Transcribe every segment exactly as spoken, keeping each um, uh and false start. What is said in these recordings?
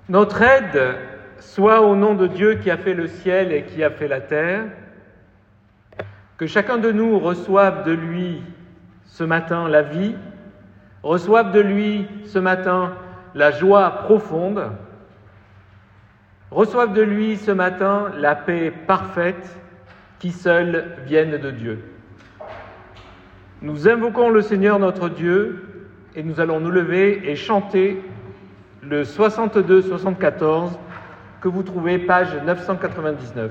Notre aide soit au nom de Dieu qui a fait le ciel et qui a fait la terre, que chacun de nous reçoive de lui ce matin la vie, reçoive de lui ce matin la joie profonde, reçoive de lui ce matin la paix parfaite qui seule vienne de Dieu. Nous invoquons le Seigneur notre Dieu et nous allons nous lever et chanter le soixante-deux soixante-quatorze que vous trouvez page neuf cent quatre-vingt-dix-neuf.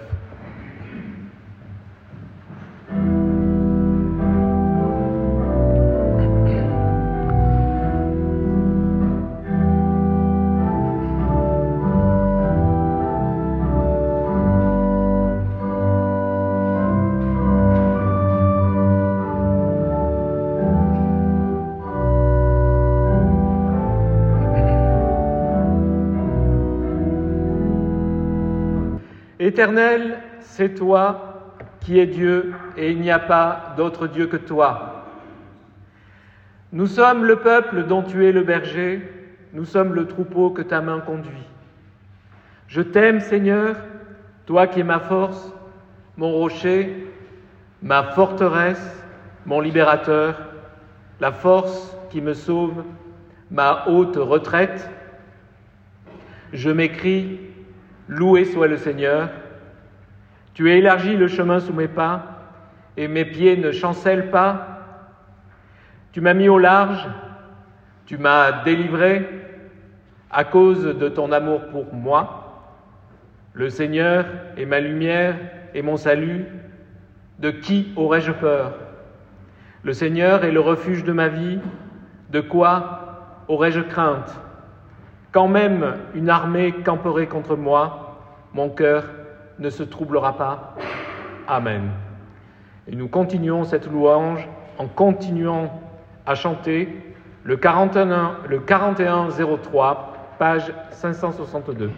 Éternel, c'est toi qui es Dieu et il n'y a pas d'autre Dieu que toi. Nous sommes le peuple dont tu es le berger, nous sommes le troupeau que ta main conduit. Je t'aime, Seigneur, toi qui es ma force, mon rocher, ma forteresse, mon libérateur, la force qui me sauve, ma haute retraite. Je m'écrie, loué soit le Seigneur. Tu as élargi le chemin sous mes pas, et mes pieds ne chancellent pas. Tu m'as mis au large, tu m'as délivré à cause de ton amour pour moi. Le Seigneur est ma lumière et mon salut. De qui aurais-je peur? Le Seigneur est le refuge de ma vie. De quoi aurais-je crainte? Quand même une armée camperait contre moi, mon cœur ne se troublera pas. Amen. Et nous continuons cette louange en continuant à chanter le quarante et un, le quarante et un zéro trois, page cinq cent soixante-deux.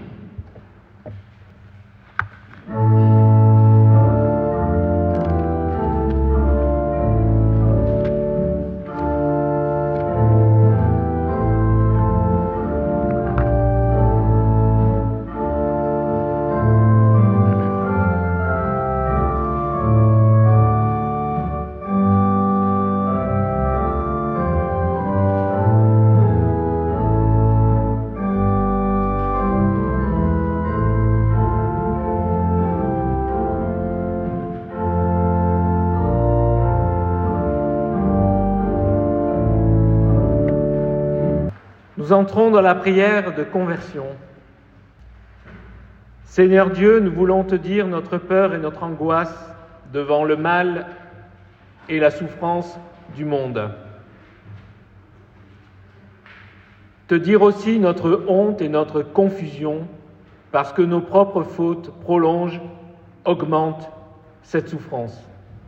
Nous entrons dans la prière de conversion. Seigneur Dieu, nous voulons te dire notre peur et notre angoisse devant le mal et la souffrance du monde. Te dire aussi notre honte et notre confusion parce que nos propres fautes prolongent, augmentent cette souffrance.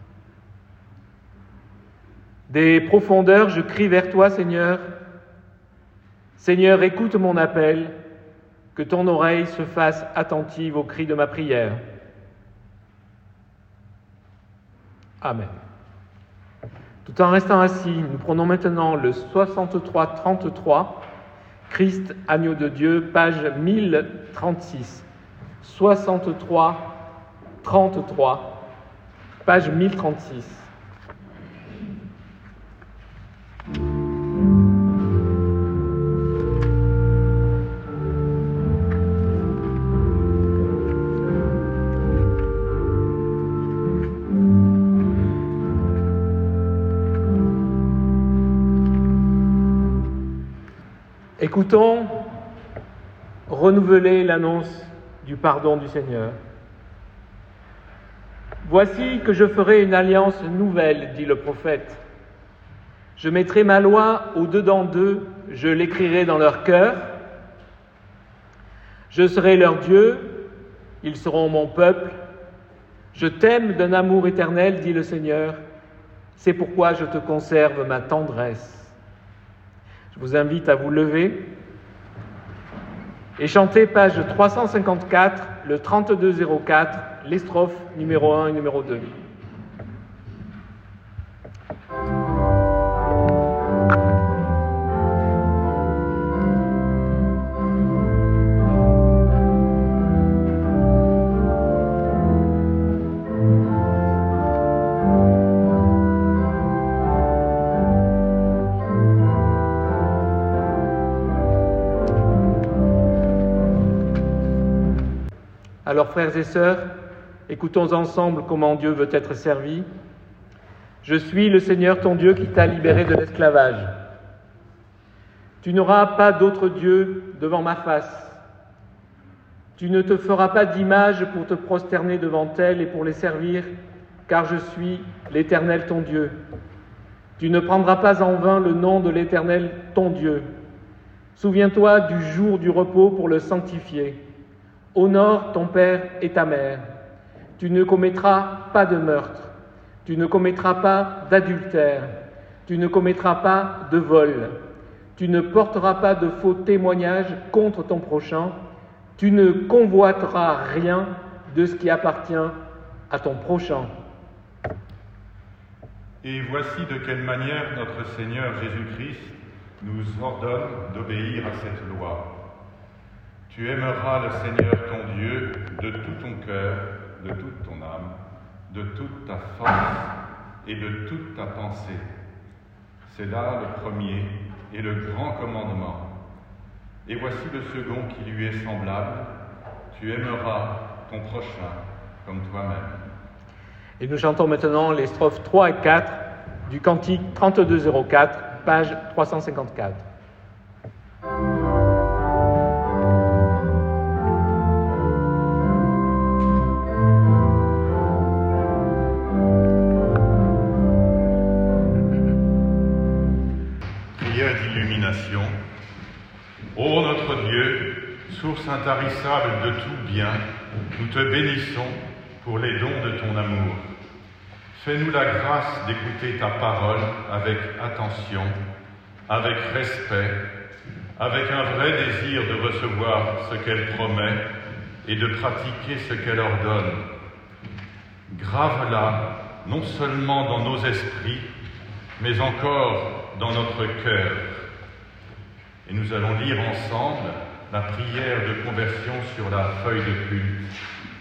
Des profondeurs, je crie vers toi, Seigneur. Seigneur, écoute mon appel, que ton oreille se fasse attentive au cri de ma prière. Amen. Tout en restant assis, nous prenons maintenant le soixante-trois trente-trois, Christ, agneau de Dieu, page mille trente-six. soixante-trois trente-trois, page mille trente-six. Écoutons, renouveler l'annonce du pardon du Seigneur. Voici que je ferai une alliance nouvelle, dit le prophète. Je mettrai ma loi au-dedans d'eux, je l'écrirai dans leur cœur. Je serai leur Dieu, ils seront mon peuple. Je t'aime d'un amour éternel, dit le Seigneur. C'est pourquoi je te conserve ma tendresse. Je vous invite à vous lever et chanter page trois cent cinquante-quatre, le trente-deux zéro quatre, les strophes numéro un et numéro deux. Alors frères et sœurs, écoutons ensemble comment Dieu veut être servi. Je suis le Seigneur ton Dieu qui t'a libéré de l'esclavage. Tu n'auras pas d'autre Dieu devant ma face. Tu ne te feras pas d'image pour te prosterner devant elles et pour les servir, car je suis l'Éternel ton Dieu. Tu ne prendras pas en vain le nom de l'Éternel ton Dieu. Souviens-toi du jour du repos pour le sanctifier. Honore ton père et ta mère. Tu ne commettras pas de meurtre. Tu ne commettras pas d'adultère. Tu ne commettras pas de vol. Tu ne porteras pas de faux témoignages contre ton prochain. Tu ne convoiteras rien de ce qui appartient à ton prochain. Et voici de quelle manière notre Seigneur Jésus-Christ nous ordonne d'obéir à cette loi. Tu aimeras le Seigneur ton Dieu de tout ton cœur, de toute ton âme, de toute ta force et de toute ta pensée. C'est là le premier et le grand commandement. Et voici le second qui lui est semblable. Tu aimeras ton prochain comme toi-même. Et nous chantons maintenant les strophes trois et quatre du cantique trente-deux zéro quatre, page trois cent cinquante-quatre. Prière d'illumination. Ô notre Dieu, source intarissable de tout bien, nous te bénissons pour les dons de ton amour. Fais-nous la grâce d'écouter ta parole avec attention, avec respect, avec un vrai désir de recevoir ce qu'elle promet et de pratiquer ce qu'elle ordonne. Grave-la non seulement dans nos esprits, mais encore dans notre cœur. Et nous allons lire ensemble la prière de conversion sur la feuille de culte.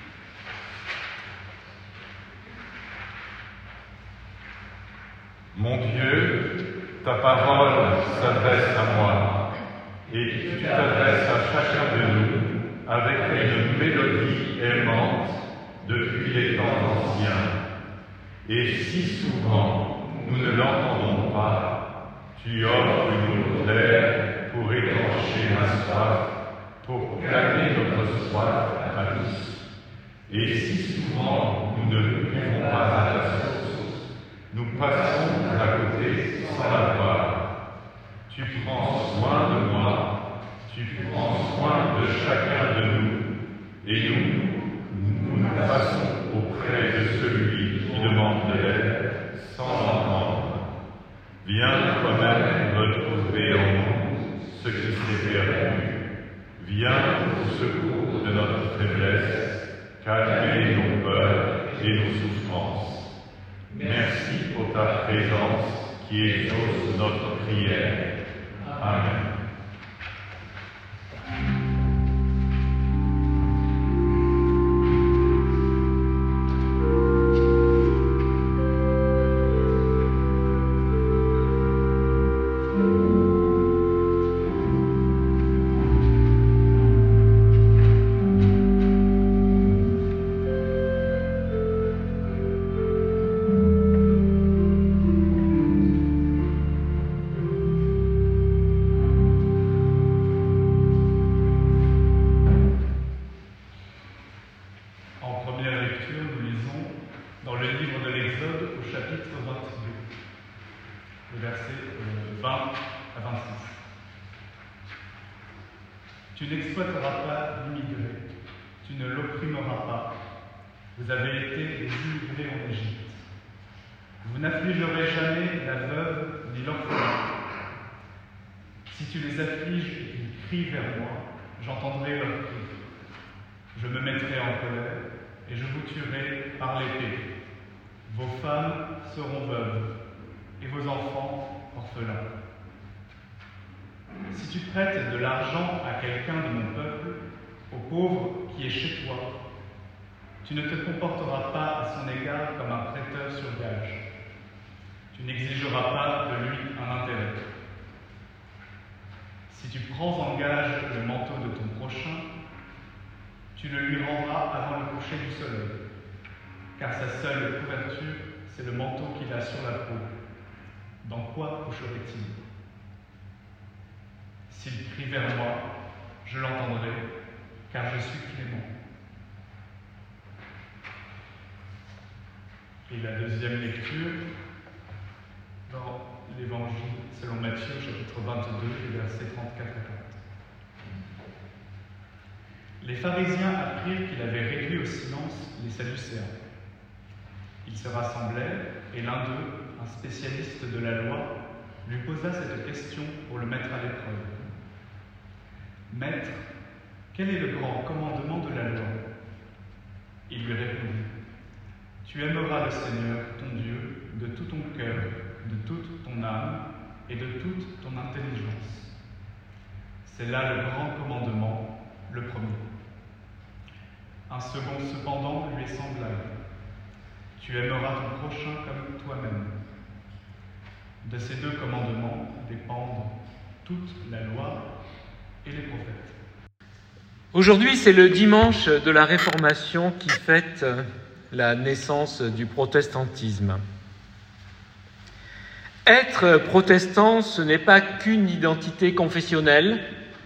Mon Dieu, ta parole s'adresse à moi, et tu t'adresses à chacun de nous avec une mélodie aimante depuis les temps anciens. Et si souvent nous ne l'entendons pas, tu offres une eau claire pour étancher ma soif, pour calmer notre soif à tous. Et si souvent nous ne buvons pas à ta source, nous passons à côté sans la boire. Tu prends soin de moi, tu prends soin de chacun de nous, et nous, nous nous passons auprès de celui qui demande de l'aide sans l'entendre. Viens toi-même retrouver en nous ce qui s'est perdu. Viens au secours de notre faiblesse, calmer nos peurs et nos souffrances. Merci pour ta présence qui exauce notre prière. Amen. Tu n'exploiteras pas l'immigré, tu ne l'opprimeras pas. Vous avez été des immigrés en Égypte. Vous n'affligerez jamais la veuve ni l'orphelin. Si tu les affliges et qu'ils crient vers moi, j'entendrai leurs cris. Je me mettrai en colère et je vous tuerai par l'épée. Vos femmes seront veuves et vos enfants orphelins. Si tu prêtes de l'argent à quelqu'un de mon peuple, au pauvre qui est chez toi, tu ne te comporteras pas à son égard comme un prêteur sur gage. Tu n'exigeras pas de lui un intérêt. Si tu prends en gage le manteau de ton prochain, tu le lui rendras avant le coucher du soleil, car sa seule couverture, c'est le manteau qu'il a sur la peau. Dans quoi coucherait-il? S'il crie vers moi, je l'entendrai, car je suis clément. Et la deuxième lecture, dans l'Évangile selon Matthieu, chapitre vingt-deux, versets trente-quatre à quarante. Les pharisiens apprirent qu'il avait réduit au silence les Sadducéens. Ils se rassemblèrent, et l'un d'eux, un spécialiste de la loi, lui posa cette question pour le mettre à l'épreuve. « Maître, quel est le grand commandement de la loi ?» Il lui répondit. « Tu aimeras le Seigneur, ton Dieu, de tout ton cœur, de toute ton âme et de toute ton intelligence. C'est là le grand commandement, le premier. Un second cependant lui est semblable. Tu aimeras ton prochain comme toi-même. De ces deux commandements dépendent toute la loi et les prophètes. » Aujourd'hui, c'est le dimanche de la Réformation qui fête la naissance du protestantisme. Être protestant, ce n'est pas qu'une identité confessionnelle.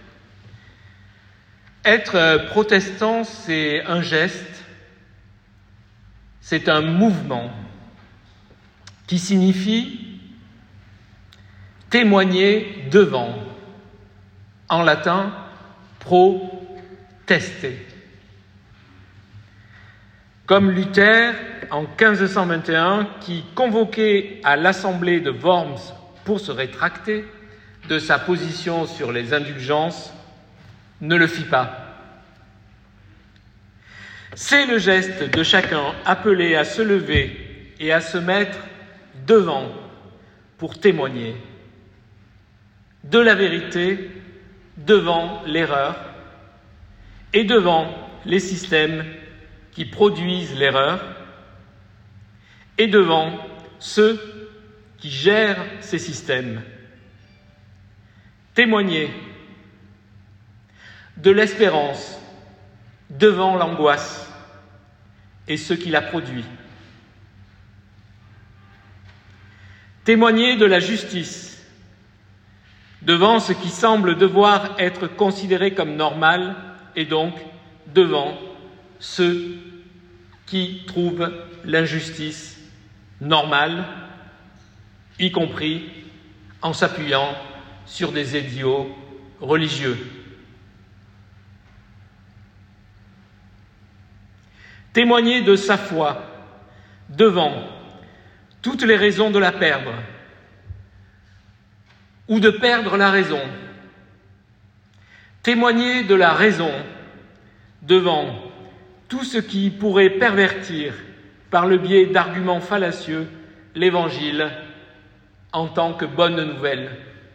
Être protestant, c'est un geste, c'est un mouvement qui signifie témoigner devant, en latin, protester. Comme Luther, en quinze cent vingt et un, qui convoquait à l'assemblée de Worms pour se rétracter de sa position sur les indulgences, ne le fit pas. C'est le geste de chacun appelé à se lever et à se mettre devant pour témoigner de la vérité devant l'erreur et devant les systèmes qui produisent l'erreur et devant ceux qui gèrent ces systèmes. Témoigner de l'espérance devant l'angoisse et ce qui la produit. Témoigner de la justice devant ce qui semble devoir être considéré comme normal et donc devant ceux qui trouvent l'injustice normale, y compris en s'appuyant sur des idéaux religieux. Témoigner de sa foi devant toutes les raisons de la perdre ou de perdre la raison. Témoigner de la raison devant tout ce qui pourrait pervertir par le biais d'arguments fallacieux l'Évangile en tant que bonne nouvelle.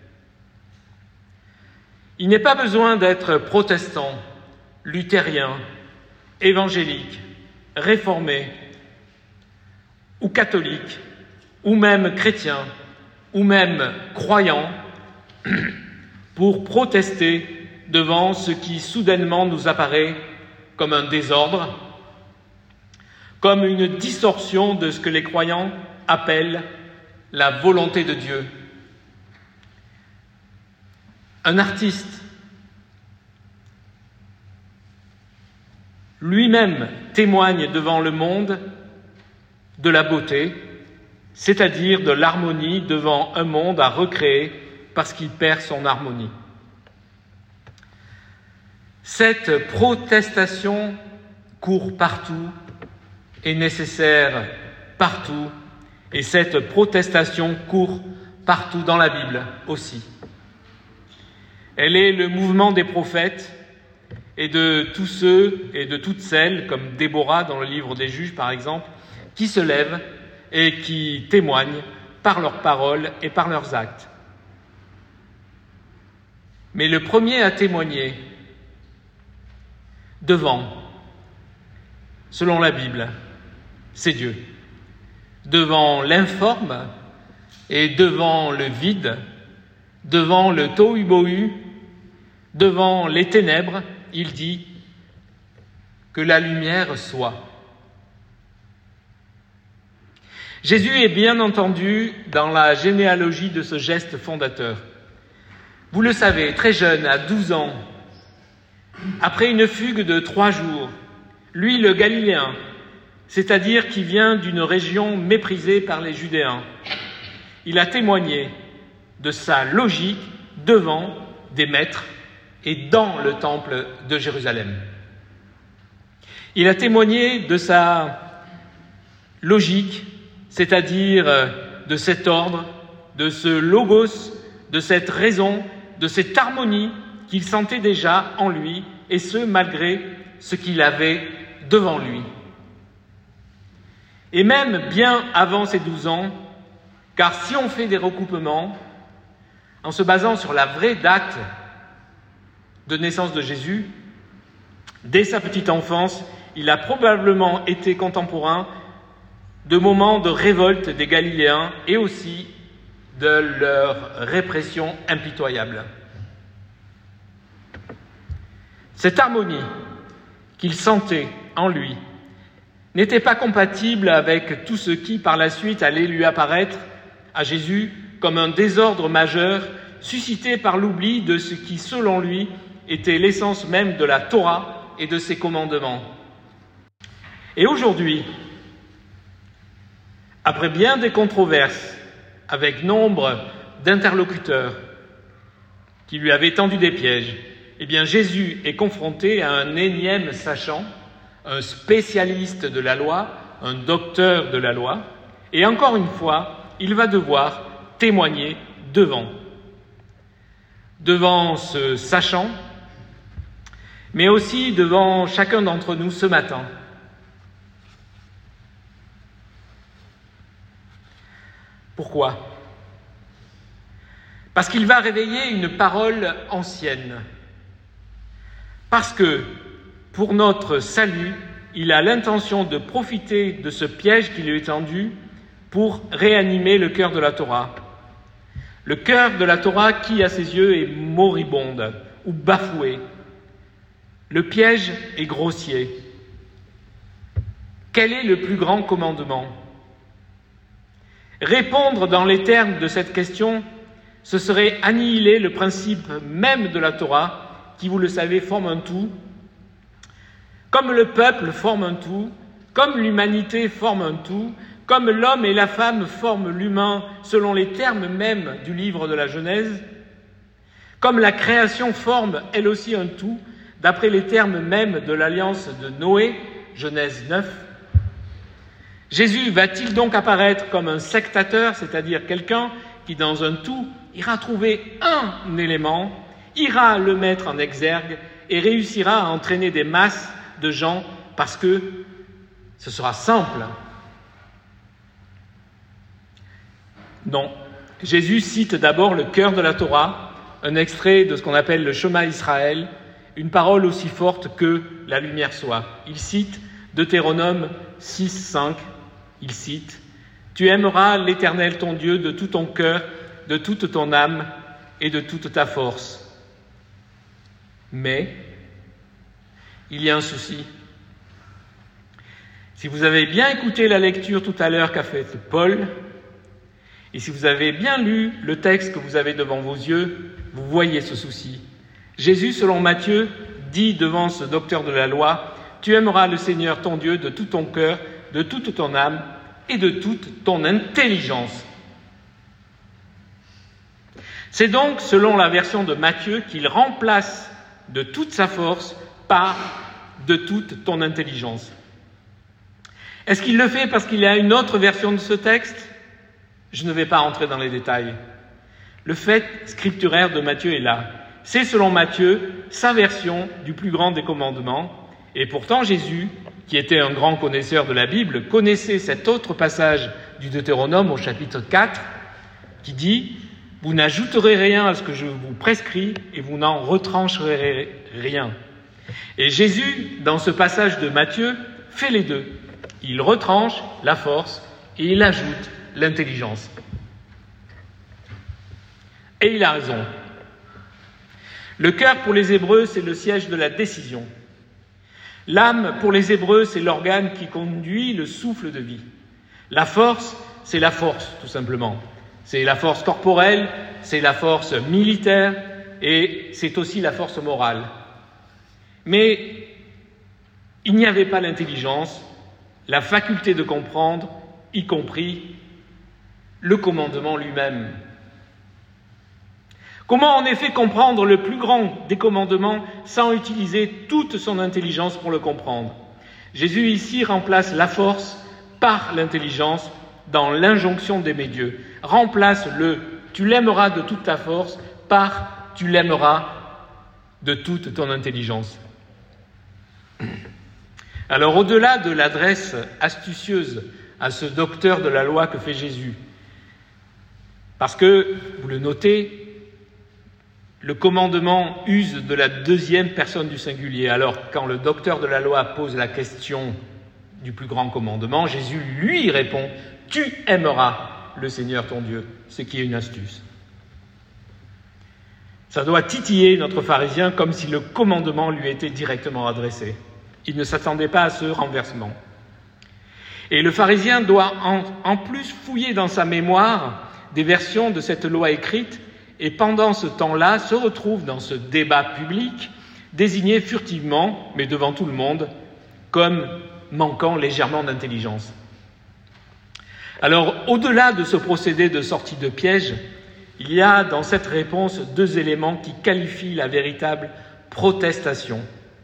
Il n'est pas besoin d'être protestant, luthérien, évangélique, réformé ou catholique, ou même chrétien, ou même croyant, pour protester devant ce qui soudainement nous apparaît comme un désordre, comme une distorsion de ce que les croyants appellent la volonté de Dieu. Un artiste, lui-même témoigne devant le monde de la beauté, c'est-à-dire de l'harmonie devant un monde à recréer parce qu'il perd son harmonie. Cette protestation court partout, est nécessaire partout, et cette protestation court partout dans la Bible aussi. Elle est le mouvement des prophètes et de tous ceux et de toutes celles, comme Déborah dans le livre des Juges par exemple, qui se lèvent et qui témoignent par leurs paroles et par leurs actes. Mais le premier à témoigner devant, selon la Bible, c'est Dieu. Devant l'informe et devant le vide, devant le tohu-bohu, devant les ténèbres, il dit que la lumière soit. Jésus est bien entendu dans la généalogie de ce geste fondateur. Vous le savez, très jeune, à douze ans, après une fugue de trois jours, lui, le Galiléen, c'est-à-dire qui vient d'une région méprisée par les Judéens, il a témoigné de sa logique devant des maîtres et dans le temple de Jérusalem. Il a témoigné de sa logique, c'est-à-dire de cet ordre, de ce logos, de cette raison, de cette harmonie qu'il sentait déjà en lui, et ce, malgré ce qu'il avait devant lui. Et même bien avant ses douze ans, car si on fait des recoupements, en se basant sur la vraie date de naissance de Jésus, dès sa petite enfance, il a probablement été contemporain de moments de révolte des Galiléens et aussi de leur répression impitoyable. Cette harmonie qu'il sentait en lui n'était pas compatible avec tout ce qui, par la suite, allait lui apparaître à Jésus comme un désordre majeur suscité par l'oubli de ce qui, selon lui, était l'essence même de la Torah et de ses commandements. Et aujourd'hui, après bien des controverses, avec nombre d'interlocuteurs qui lui avaient tendu des pièges, eh bien Jésus est confronté à un énième sachant, un spécialiste de la loi, un docteur de la loi, et encore une fois, il va devoir témoigner devant. Devant ce sachant, mais aussi devant chacun d'entre nous ce matin. Pourquoi ? Parce qu'il va réveiller une parole ancienne. Parce que, pour notre salut, il a l'intention de profiter de ce piège qui lui est tendu pour réanimer le cœur de la Torah. Le cœur de la Torah qui, à ses yeux, est moribonde ou bafoué. Le piège est grossier. Quel est le plus grand commandement ? Répondre dans les termes de cette question, ce serait annihiler le principe même de la Torah, qui, vous le savez, forme un tout. Comme le peuple forme un tout, comme l'humanité forme un tout, comme l'homme et la femme forment l'humain selon les termes mêmes du livre de la Genèse, comme la création forme elle aussi un tout, d'après les termes mêmes de l'alliance de Noé, Genèse neuf, Jésus va-t-il donc apparaître comme un sectateur, c'est-à-dire quelqu'un qui, dans un tout, ira trouver un élément, ira le mettre en exergue et réussira à entraîner des masses de gens parce que ce sera simple? Non. Jésus cite d'abord le cœur de la Torah, un extrait de ce qu'on appelle le Shema Israël, une parole aussi forte que la lumière soit. Il cite Deutéronome six, cinq, il cite « Tu aimeras l'Éternel ton Dieu de tout ton cœur, de toute ton âme et de toute ta force. » Mais il y a un souci. Si vous avez bien écouté la lecture tout à l'heure qu'a faite Paul, et si vous avez bien lu le texte que vous avez devant vos yeux, vous voyez ce souci. Jésus, selon Matthieu, dit devant ce docteur de la loi, « Tu aimeras le Seigneur ton Dieu de tout ton cœur, de toute ton âme et de toute ton intelligence. » C'est donc, selon la version de Matthieu, qu'il remplace de toute sa force par de toute ton intelligence. Est-ce qu'il le fait parce qu'il y a une autre version de ce texte ? Je ne vais pas entrer dans les détails. Le fait scripturaire de Matthieu est là. C'est, selon Matthieu, sa version du plus grand des commandements. Et pourtant, Jésus, qui était un grand connaisseur de la Bible, connaissait cet autre passage du Deutéronome au chapitre quatre, qui dit « Vous n'ajouterez rien à ce que je vous prescris et vous n'en retrancherez rien. » Et Jésus, dans ce passage de Matthieu, fait les deux. Il retranche la force et il ajoute l'intelligence. Et il a raison. Le cœur pour les Hébreux, c'est le siège de la décision. L'âme, pour les Hébreux, c'est l'organe qui conduit le souffle de vie. La force, c'est la force, tout simplement. C'est la force corporelle, c'est la force militaire et c'est aussi la force morale. Mais il n'y avait pas l'intelligence, la faculté de comprendre, y compris le commandement lui-même. Comment en effet comprendre le plus grand des commandements sans utiliser toute son intelligence pour le comprendre? Jésus ici remplace la force par l'intelligence dans l'injonction d'aimer Dieu. Remplace le « tu l'aimeras de toute ta force » par « tu l'aimeras de toute ton intelligence ». Alors au-delà de l'adresse astucieuse à ce docteur de la loi que fait Jésus, parce que, vous le notez, le commandement use de la deuxième personne du singulier. Alors, quand le docteur de la loi pose la question du plus grand commandement, Jésus lui répond « Tu aimeras le Seigneur ton Dieu », ce qui est une astuce. Ça doit titiller notre pharisien comme si le commandement lui était directement adressé. Il ne s'attendait pas à ce renversement. Et le pharisien doit en, en plus fouiller dans sa mémoire des versions de cette loi écrite et pendant ce temps-là se retrouve dans ce débat public désigné furtivement, mais devant tout le monde, comme manquant légèrement d'intelligence. Alors, au-delà de ce procédé de sortie de piège, il y a dans cette réponse deux éléments qui qualifient la véritable protestation.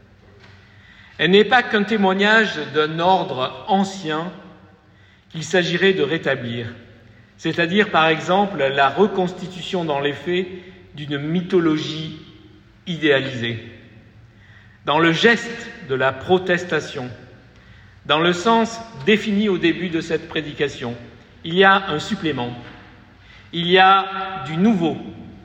Elle n'est pas qu'un témoignage d'un ordre ancien qu'il s'agirait de rétablir, c'est-à-dire par exemple la reconstitution dans les faits d'une mythologie idéalisée. Dans le geste de la protestation, dans le sens défini au début de cette prédication, il y a un supplément, il y a du nouveau.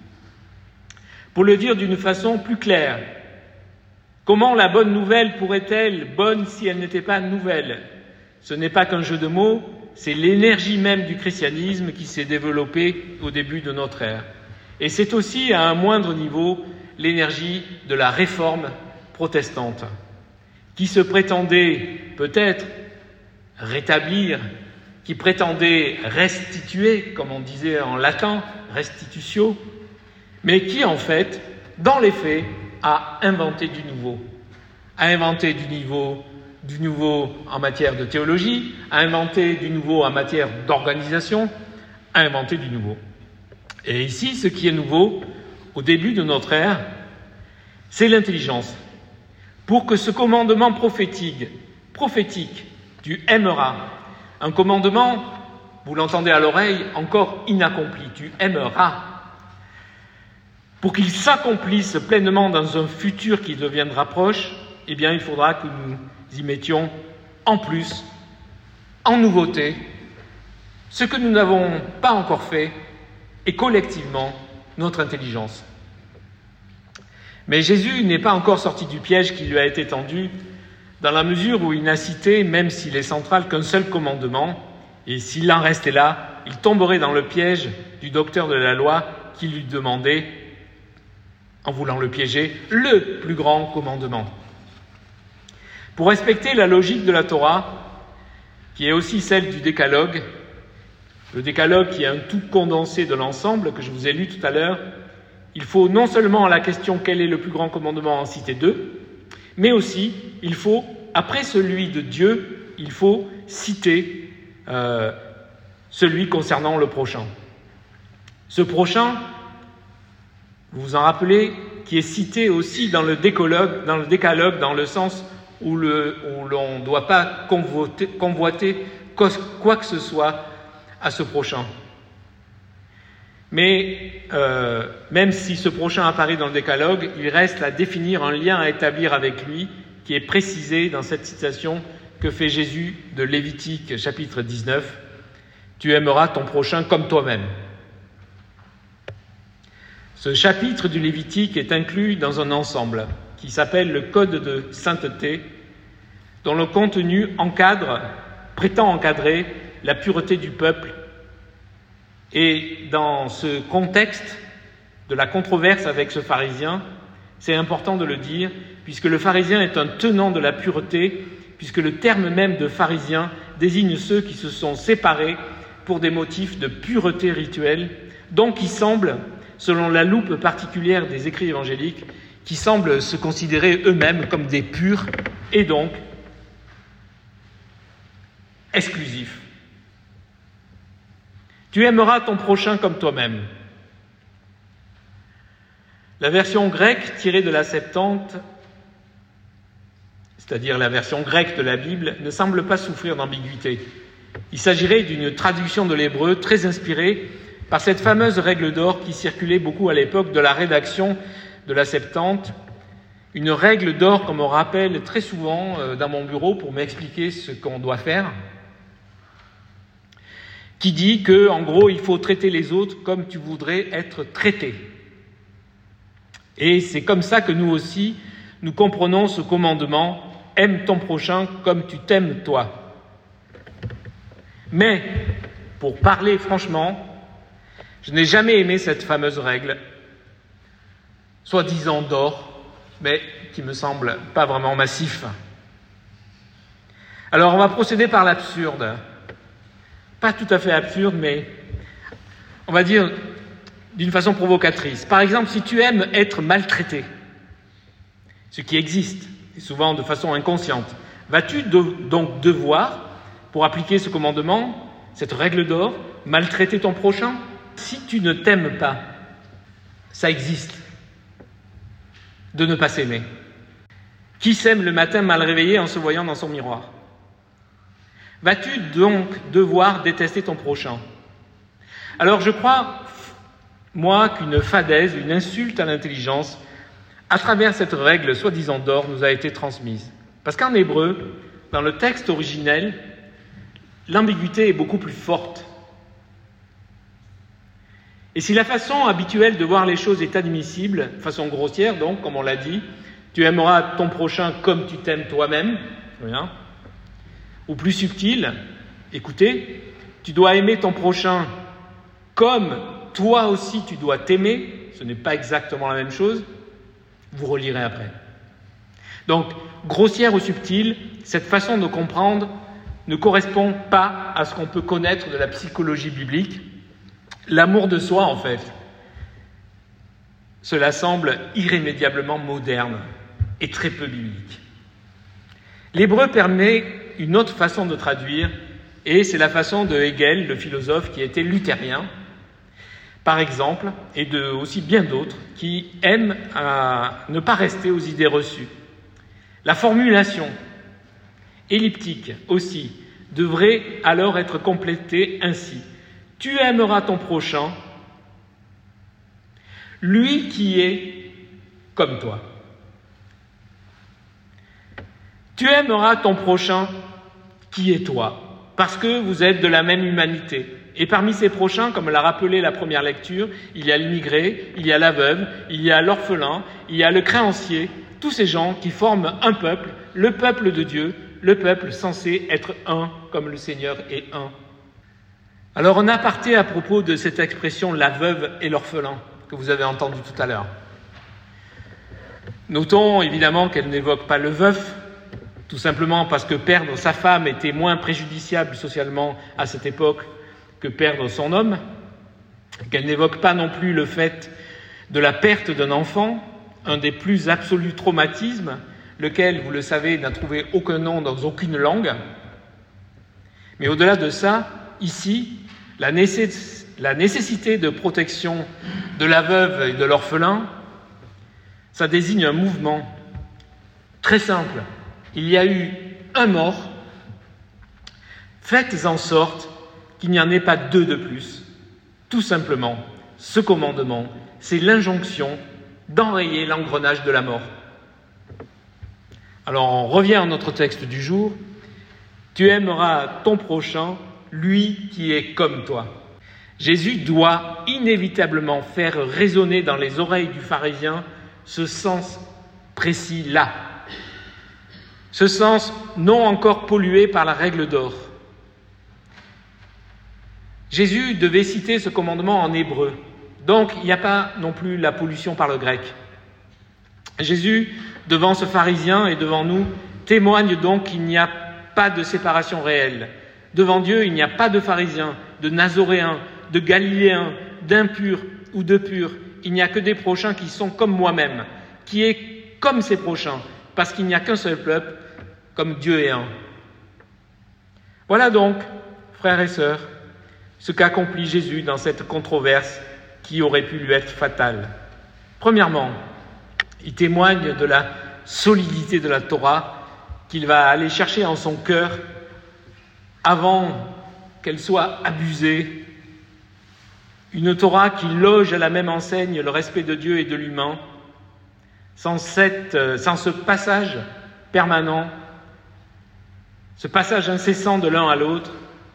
Pour le dire d'une façon plus claire, comment la bonne nouvelle pourrait-elle bonne si elle n'était pas nouvelle? Ce n'est pas qu'un jeu de mots, c'est l'énergie même du christianisme qui s'est développée au début de notre ère. Et c'est aussi, à un moindre niveau, l'énergie de la réforme protestante, qui se prétendait peut-être rétablir, qui prétendait restituer, comme on disait en latin, restitutio, mais qui en fait, dans les faits, a inventé du nouveau, a inventé du niveau du nouveau en matière de théologie, a inventé du nouveau en matière d'organisation, a inventé du nouveau. Et ici, ce qui est nouveau, au début de notre ère, c'est l'intelligence. Pour que ce commandement prophétique, prophétique, tu aimeras, un commandement, vous l'entendez à l'oreille, encore inaccompli, tu aimeras, pour qu'il s'accomplisse pleinement dans un futur qui deviendra proche, eh bien, il faudra que nous y mettions en plus, en nouveauté, ce que nous n'avons pas encore fait, et collectivement, notre intelligence. Mais Jésus n'est pas encore sorti du piège qui lui a été tendu, dans la mesure où il n'a cité, même s'il est central, qu'un seul commandement, et s'il en restait là, il tomberait dans le piège du docteur de la loi qui lui demandait, en voulant le piéger, le plus grand commandement. Pour respecter la logique de la Torah, qui est aussi celle du décalogue, le décalogue qui est un tout condensé de l'ensemble que je vous ai lu tout à l'heure, il faut non seulement à la question quel est le plus grand commandement en citer deux, mais aussi il faut, après celui de Dieu, il faut citer euh, celui concernant le prochain. Ce prochain, vous vous en rappelez, qui est cité aussi dans le décalogue, dans le, décalogue, dans le sens où, le, où l'on ne doit pas convoiter, convoiter quoi que ce soit à ce prochain. Mais euh, même si ce prochain apparaît dans le décalogue, il reste à définir un lien à établir avec lui, qui est précisé dans cette citation que fait Jésus de Lévitique chapitre dix-neuf. « Tu aimeras ton prochain comme toi-même ». Ce chapitre du Lévitique est inclus dans un ensemble qui s'appelle le Code de sainteté, dont le contenu encadre, prétend encadrer la pureté du peuple. Et dans ce contexte de la controverse avec ce pharisien, c'est important de le dire, puisque le pharisien est un tenant de la pureté, puisque le terme même de pharisien désigne ceux qui se sont séparés pour des motifs de pureté rituelle, donc qui semblent, selon la loupe particulière des écrits évangéliques, qui semblent se considérer eux-mêmes comme des purs et donc exclusifs. Tu aimeras ton prochain comme toi-même. La version grecque tirée de la Septante, c'est-à-dire la version grecque de la Bible, ne semble pas souffrir d'ambiguïté. Il s'agirait d'une traduction de l'hébreu très inspirée par cette fameuse règle d'or qui circulait beaucoup à l'époque de la rédaction de la Septante, une règle d'or qu'on me rappelle très souvent dans mon bureau pour m'expliquer ce qu'on doit faire, qui dit que, en gros, il faut traiter les autres comme tu voudrais être traité. Et c'est comme ça que nous aussi, nous comprenons ce commandement « Aime ton prochain comme tu t'aimes toi ». Mais, pour parler franchement, je n'ai jamais aimé cette fameuse règle, soi-disant d'or, mais qui me semble pas vraiment massif. Alors, on va procéder par l'absurde. Pas tout à fait absurde, mais on va dire d'une façon provocatrice. Par exemple, si tu aimes être maltraité, ce qui existe, et souvent de façon inconsciente, vas-tu de- donc devoir, pour appliquer ce commandement, cette règle d'or, maltraiter ton prochain? Si tu ne t'aimes pas, ça existe, de ne pas s'aimer. Qui s'aime le matin mal réveillé en se voyant dans son miroir? Vas-tu donc devoir détester ton prochain? Alors je crois, moi, qu'une fadaise, une insulte à l'intelligence, à travers cette règle soi-disant d'or, nous a été transmise. Parce qu'en hébreu, dans le texte originel, l'ambiguïté est beaucoup plus forte. Et si la façon habituelle de voir les choses est admissible, façon grossière donc, comme on l'a dit, tu aimeras ton prochain comme tu t'aimes toi-même, bien, ou plus subtil, écoutez, tu dois aimer ton prochain comme toi aussi tu dois t'aimer, ce n'est pas exactement la même chose, vous relirez après. Donc, grossière ou subtile, cette façon de comprendre ne correspond pas à ce qu'on peut connaître de la psychologie biblique. L'amour de soi, en fait, cela semble irrémédiablement moderne et très peu biblique. L'hébreu permet une autre façon de traduire, et c'est la façon de Hegel, le philosophe qui était luthérien, par exemple, et de aussi bien d'autres, qui aiment à ne pas rester aux idées reçues. La formulation elliptique aussi devrait alors être complétée ainsi. Tu aimeras ton prochain, lui qui est comme toi. Tu aimeras ton prochain qui est toi, parce que vous êtes de la même humanité. Et parmi ces prochains, comme l'a rappelé la première lecture, il y a l'immigré, il y a la veuve, il y a l'orphelin, il y a le créancier, tous ces gens qui forment un peuple, le peuple de Dieu, le peuple censé être un, comme le Seigneur est un. Alors, un aparté à propos de cette expression « la veuve et l'orphelin » que vous avez entendu tout à l'heure. Notons évidemment qu'elle n'évoque pas le veuf, tout simplement parce que perdre sa femme était moins préjudiciable socialement à cette époque que perdre son homme, qu'elle n'évoque pas non plus le fait de la perte d'un enfant, un des plus absolus traumatismes, lequel, vous le savez, n'a trouvé aucun nom dans aucune langue. Mais au-delà de ça, ici, la, nécess- la nécessité de protection de la veuve et de l'orphelin, ça désigne un mouvement très simple. Il y a eu un mort, faites en sorte qu'il n'y en ait pas deux de plus. Tout simplement, ce commandement, c'est l'injonction d'enrayer l'engrenage de la mort. Alors on revient à notre texte du jour. Tu aimeras ton prochain, lui qui est comme toi. Jésus doit inévitablement faire résonner dans les oreilles du pharisien ce sens précis-là. Ce sens non encore pollué par la règle d'or. Jésus devait citer ce commandement en hébreu. Donc, il n'y a pas non plus la pollution par le grec. Jésus, devant ce pharisien et devant nous, témoigne donc qu'il n'y a pas de séparation réelle. Devant Dieu, il n'y a pas de pharisiens, de nazoréens, de galiléens, d'impurs ou de purs. Il n'y a que des prochains qui sont comme moi-même, qui est comme ses prochains, parce qu'il n'y a qu'un seul peuple, comme Dieu est un. Voilà donc, frères et sœurs, ce qu'accomplit Jésus dans cette controverse qui aurait pu lui être fatale. Premièrement, il témoigne de la solidité de la Torah qu'il va aller chercher en son cœur avant qu'elle soit abusée. Une Torah qui loge à la même enseigne le respect de Dieu et de l'humain. Sans, cette, sans ce passage permanent, ce passage incessant de l'un à l'autre,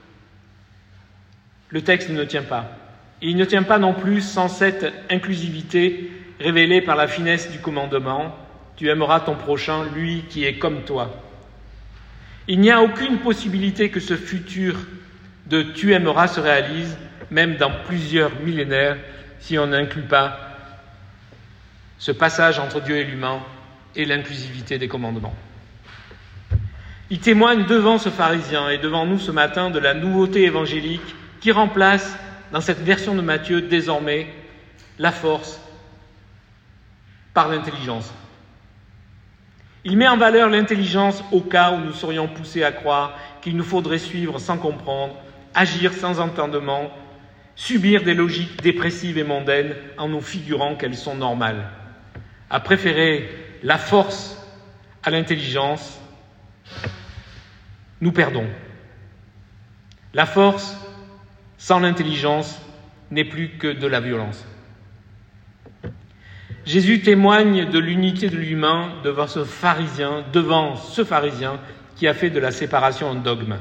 le texte ne tient pas. Et il ne tient pas non plus sans cette inclusivité révélée par la finesse du commandement « Tu aimeras ton prochain, lui qui est comme toi ». Il n'y a aucune possibilité que ce futur de « tu aimeras » se réalise, même dans plusieurs millénaires, si on n'inclut pas ce passage entre Dieu et l'humain et l'inclusivité des commandements. Il témoigne devant ce pharisien et devant nous ce matin de la nouveauté évangélique qui remplace, dans cette version de Matthieu, désormais, la force par l'intelligence. Il met en valeur l'intelligence au cas où nous serions poussés à croire qu'il nous faudrait suivre sans comprendre, agir sans entendement, subir des logiques dépressives et mondaines en nous figurant qu'elles sont normales. À préférer la force à l'intelligence, nous perdons. La force sans l'intelligence n'est plus que de la violence. Jésus témoigne de l'unité de l'humain devant ce pharisien, devant ce pharisien qui a fait de la séparation un dogme.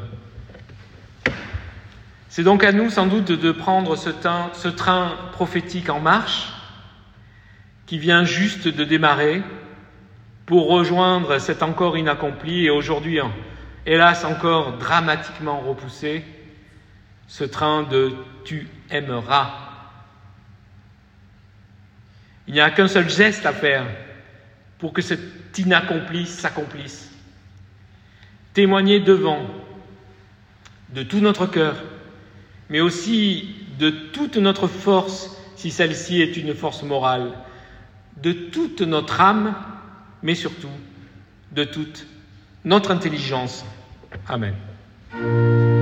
C'est donc à nous sans doute de prendre ce, train, ce train prophétique en marche qui vient juste de démarrer pour rejoindre cet encore inaccompli et aujourd'hui, hélas, encore dramatiquement repoussé, ce train de « tu aimeras ». Il n'y a qu'un seul geste à faire pour que cet inaccompli s'accomplisse. Témoigner devant, de tout notre cœur, mais aussi de toute notre force, si celle-ci est une force morale, de toute notre âme, mais surtout de toute notre intelligence. Amen.